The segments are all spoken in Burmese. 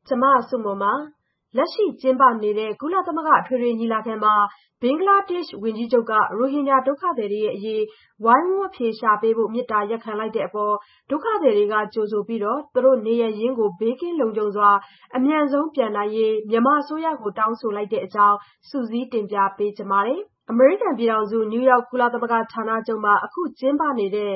ကျမဆုမွန်ပါလက်ရှိကျင်းပနေတဲ့ကုလသမဂ္ဂအထွေထွေညီလာခံမှာဘင်္ဂလားဒေ့ရှ်ဝန်ကြီးချုပ်ကရိုဟင်ဂျာဒုက္ခသည်တွေရဲ့အရေးဝိုင်းဝန်းအဖြေရှာပေးဖို့မေတ္တာရပ်ခံလိုက်တဲ့အပေါ်ဒုက္ခသည်တွေကကြိုဆိုပြီးသူတို့နေရပ်ရင်းကိုဘေးကင်းလုံခြုံစွာအမြန်ဆုံးပြန်နိုင်ရေးမြန်မာအစိုးရကိုတောင်းဆိုလိုက်တဲ့အကြောင်းစုစည်းတင်ပြပေးချင်ပါတယ်။အမေရိကန်ပြည်ထောင်စုနယူးယောက်ကုလသမဂ္ဂဌာနချုပ်မှာအခုကျင်းပနေတဲ့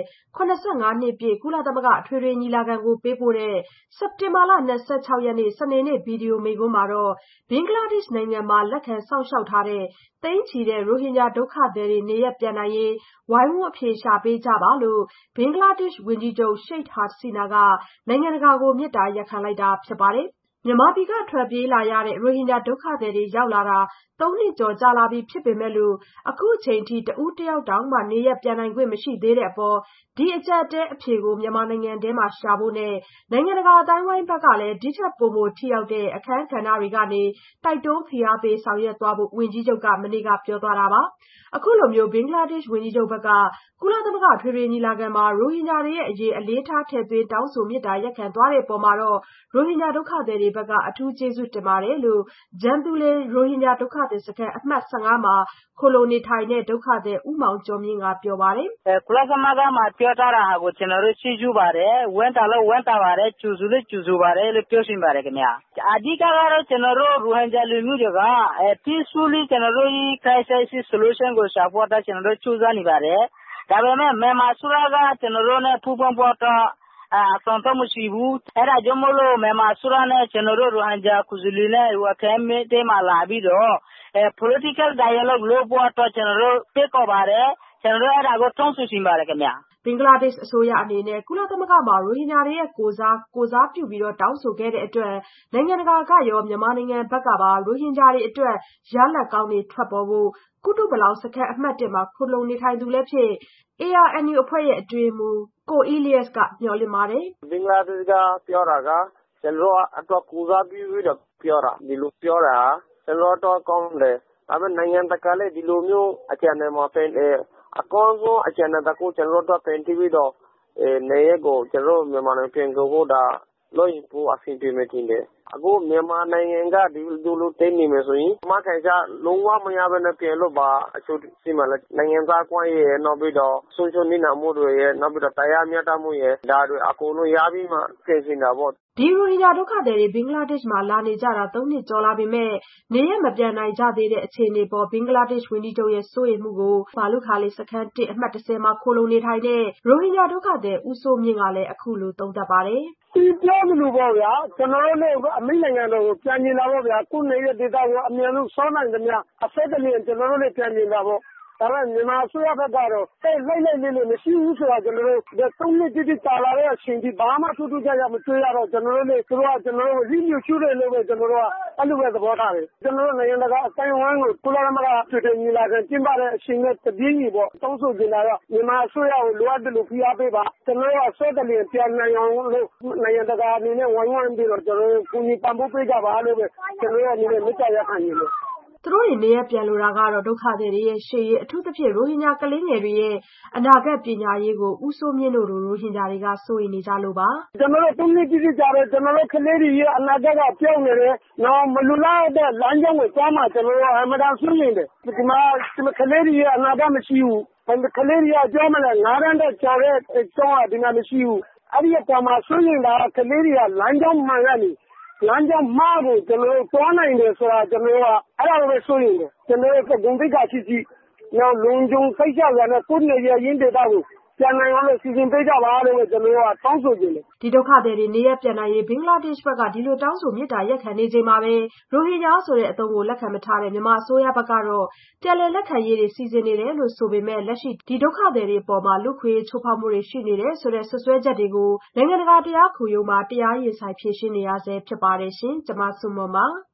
85နှစ်ပြည့်ကုလသမဂ္ဂအထွေထွေညီလာခံကိုပေးပို့တဲ့စက်တင်ဘာလ26ရက်နေ့စနေနေ့ဗီဒီယိုမိန့်ခွန်းမှာဘင်္ဂလားဒေ့ရှ်နိုင်ငံမှာလက်ခံစောင့်ရှောက်ထားတဲ့သိန်းချီတဲ့ရိုဟင်ဂျာဒုက္ခသည်တွေနေရပ်ပြန်နိုင်ရေးဝိုင်းဝန်းအဖြေရှာပေးကြပါလို့ဘင်္ဂလားဒေ့ရှ်ဝန်ကြီးချုပ်ရှိတ်ဟာစီနာကနိုင်ငံတကာကိုမေတ္တာရပ်ခံလိုက်တာဖြစ်ပါတယ်။မြန်မာပြည်ကထွက်ပြေးလာရတဲ့ရိုဟင်ဂျာဒုက္ခသည်တွေရောက်လာတာ3နှစ်ကျော်ကြာလာပြီဖြစ်ပေမဲ့အခုအချိန်ထိတဦးတယောက်တောင်မှနေရပ်ပြန်နိုင်ခွင့်မရှိသေးတဲ့အပေါ်ဒီအကျပ်အတည်းအဖြေကိုမြန်မာနိုင်ငံထဲမှာရှာဖို့နဲ့နိုင်ငံတကာအတိုင်းအဝိုင်းဘက်ကလည်းဒီထက်ပိုမိုထိရောက်တဲ့အခန်းကဏ္ဍတွေကနေတိုက်တွန်းဖိအားပေးဆောင်ရွက်သွားဖို့ဝန်ကြီးချုပ်ကမနေ့ကပြောသွားတာပါ။အခုလိုမျိုးဘင်္ဂလားဒေ့ရှ်ဝန်ကြီးချုပ်ဘက်ကကုလသမဂ္ဂအထွေထွေညီလာခံမှာရိုဟင်ဂျာတွေရဲ့အရေးအလေးထားထည့်သွင်းတောင်းဆိုမေတ္တာရပ်ခံသွားတဲ့အပေါ်ရိုဟင်ဂျာဒုက္ခသည်တွေဘက်ကအထူးကျေးဇူးတင်ပါတယ်လို့ဂျမ်တူလေရိုဟင်ဂျာဒုက္ခသည်စခန်းအမှတ်15မှာခိုလှုံနေထိုင်တဲ့ဒုက္ခသည်ဦးမောင်ကျော်မြင့်ကပြောပါတယ်။ကုလသမဂ္ဂမှာပြောထားတာကိုကျွန်တော်တို့ချီးကျူးပါတယ်ဝမ်းသာလို့ဝမ်းသာပါတယ်ကျူဆူလို့ကျူဆူပါတယ်လို့ပြောရှင်ပါတယ်ခင်ဗျာ။အဓိကကတော့ကျွန်တော်တို့ရိုဟင်ဂျာလူမျိုးတွေက peacefully ကျွန်တော်တို့ crisis solution ကိုရှာဖို့အတွက်ကျွန်တော်တို့ကြိုးစားနေပါတယ်။ဒါပေမဲ့မြန်မာဆိုရကကျွန်တော်တို့နဲ့ပူးပေါင်းဖို့တော့ဆောင်တော့မရှိဘူးအဲ့ဒါကြောင့်မလို့မြန်မာဆိုရနဲ့ကျွန်တော်တို့ရိုဟင်ဂျာကုဇူလီနဲ့အခမ်းအနားမှာလာပြီးတော့ political dialogue လုပ်ဖို့အတွက်ကျွန်တော်တို့ပြေခေါ်ပါတယ်ကျွန်တော်တို့အဲ့ဒါကိုတောင်းဆိုရှင်ပါတယ်ခင်ဗျာဘင်္ဂလားဒေ့ရှ်အစိုးရအနေနဲ့ကုလသမဂ္ဂမှာရိုဟင်ဂျာတွေရဲ့ကိုစားပြုပြီးတောင်းဆိုခဲ့တဲ့အတွက်နိုင်ငံတကာကရောမြန်မာနိုင်ငံဘက်ကပါရိုဟင်ဂျာတွေအတွက်ရလဒ်ကောင်းတွေထွက်ပေါ်ဖို့ကုတုပလောင်စခန်းအမှတ်1မှာခိုလှုံနေထိုင်သူလည်းဖြစ် ARNU အဖွဲ့ရဲ့အတွင်းမှုကိုအီလီယပ်ကမျှော်လင့်ပါတယ်ဘင်္ဂလားဒေ့ရှ်ကပြောတာကကျွန်တော်အတွက်ကိုစားပြုပြီးတော့ပြောတာဒီလိုပြောတာကျွန်တော်တော့ကောင်းတယ်ဒါပေမဲ့နိုင်ငံတကာလည်းဒီလိုမျိုးအကြံဉာဏ်မှာပဲအကောင်းဆုံးအကြံဉာဏ်တစ်ခုကျွန်တော်တို့ပြန်ပြီးတော့နေရကိုကျွန်တော်မြန်မာနိုင်ငံပြန်ဖို့ဒါလို့ရင်ပိုအဆင်ပြေမယ်တင်တယ်အခုမြန်မာနိုင်ငံကဒီလိုတင်းနေမယ်ဆိုရင်မခိုင်ကြလုံးဝမရဘဲနဲ့ပြန်လို့ပါအချို့စီမံနိုင်ငံသားကွမ်းရဲ့နောက်ပြီးတော့ဆုံးရှုံးနေတာမှုတွေရဲ့နောက်ပြီးတော့တရားမျှတမှုရဲ့ဒါတွေအကုန်လုံးရပြီးမှပြင်ဆင်တာပေါ့ဒီရိုဟင်ဂျာဒုက္ခသည်တွေဘင်္ဂလားဒေ့ရှ်မှာလာနေကြတာ3နှစ်ကျော်လာပေမဲ့နေရမပြန်နိုင်ကြသေးတဲ့အခြေအနေပေါ်ဘင်္ဂလားဒေ့ရှ်ဝန်ကြီးချုပ်ရဲ့စိုးရိမ်မှုကိုဘာလုခါလေးစခန်း1အမှတ်10မှာခိုလှုံနေထိုင်တဲ့ရိုဟင်ဂျာဒုက္ခသည်ဦးစိုးမြင့်ကလည်းအခုလိုသုံးသပ်ပါတယ်ဒီပြောမလို့ပေါ့ဗျာကျွန်တော်တို့လည်းအမိနိုင်ငံတော်ကိုပြန်နေတာပေါ့ဗျာခုနေတဲ့ဒေသကိုအမြန်ဆုံးစောနိုင်သမျှအဆက်တလျင်ကျွန်တော်တို့လည်းပြန်နေတာပေါ့ဒါပေမဲ့မြန်မာအစိုးရဘက်ကတော့လိုက်လေးမရှိဘူးဆိုတာကျွန်တော်တို့3နှစ်တိတိကြာလာတဲ့အချိန်ကြီးဘာမှထူးထူးခြားခြားမတွေ့ရတော့ကျွန်တော်တို့လည်းသူတို့ကကျွန်တော်တို့လိမြူချူတယ်လို့ပဲကျွန်တော်တို့ကအဲ့လိုပဲသဘောထားတယ်ကျွန်တော်တို့နိုင်ငံတကာအတိုင်းအဝိုင်းကိုကုလသမဂ္ဂပြည်ထောင်ညီလာခံကျင်းပတဲ့အချိန်နဲ့တပြင်းကြီးပေါ့တောင်းဆိုနေတာကမြန်မာအစိုးရကိုလိုအပ်တယ်လို့ဖိအားပေးပါကျွန်တော်တို့ကဆက်တလျင်ပြန်နိုင်အောင်လို့နိုင်ငံတကာအနေနဲ့ဝိုင်းဝန်းပြီးတော့ကျွန်တော်တို့ကူညီပံ့ပိုးပေးကြပါလို့ပဲကျွန်တော်တို့အနေနဲ့မေတ္တာရပ်ခံနေတယ်သူတို့တွေနေရပြန်လိုတာကတော့ဒုက္ခသည်တွေရဲ့ရှေ့ရေးအထူးသဖြင့်ရိုဟင်ဂျာကလေးငယ်တွေရဲ့အနာဂတ်ပညာရေးကိုဦးစိုးမြင့်တို့လိုရိုဟင်ဂျာတွေကစိုးရိမ်နေကြလို့ပါကျွန်တော်တို့3နှစ်တိတိကျတော့ကျွန်တော်တို့ကလေးတွေရဲ့အနာဂတ်ကပြောင်းနေတယ်နော်မလူလားတဲ့လမ်းကြောင်းကိုသွားမှကျွန်တော်တို့အမှန်တန်စိုးရိမ်တယ်ဒီမှာကလေးတွေရဲ့အနာဂတ်မရှိဘူးကလေးတွေကကြောမလဲ9တန်းတဲ့ကျော်တဲ့ကျောင်းကဒီမှာမရှိဘူးအဲ့ဒီအပေါ်မှာစိုးရိမ်တာကလေးတွေကလမ်းကြောင်းမှန်ကနေလမ်းကြောင်းမှားကိုကျွန်တော်တို့သွားနိုင်တယ်ဆိုတာကျွန်တော်တို့ကအဲ့ဒါကိုပဲစိုးရိမ်တယ်ကျွန်တော်တို့ကဂုဏ်သိက္ခာရှိရှိနောက်လုံခြုံစိတ်ချရတဲ့ကိုယ်နေရရင်းဒေတာကိုပြန်နိုင်အောင်လို့စီစဉ်ပေးကြပါလို့ကျွန်တော်တို့ကတောင်းဆိုကြတယ်ဒီဒုက္ခသည်တွေနေရပြန်နိုင်ရေးဘင်္ဂလားဒေ့ရှ်ဘက်ကဒီလိုတောင်းဆိုမေတ္တာရပ်ခံနေချိန်မှာပဲရိုဟင်ဂျာဆိုတဲ့အသုံးကိုလက်ခံမထားတဲ့မြန်မာအစိုးရဘက်ကတော့ပြန်လည်လက်ခံရေးတွေစီစဉ်နေတယ်လို့ဆိုပေမဲ့လက်ရှိဒီဒုက္ခသည်တွေအပေါ်လူ့ခွေချိုးဖောက်မှုတွေရှိနေတယ်ဆိုတဲ့ဆွဆွဲချက်တွေကိုနိုင်ငံတကာတရားခုံရုံးမှာတရားရင်ဆိုင်ဖြေရှင်းနေရဆဲဖြစ်ပါတယ်ရှင်ကျွန်မဆုမွန်ပါ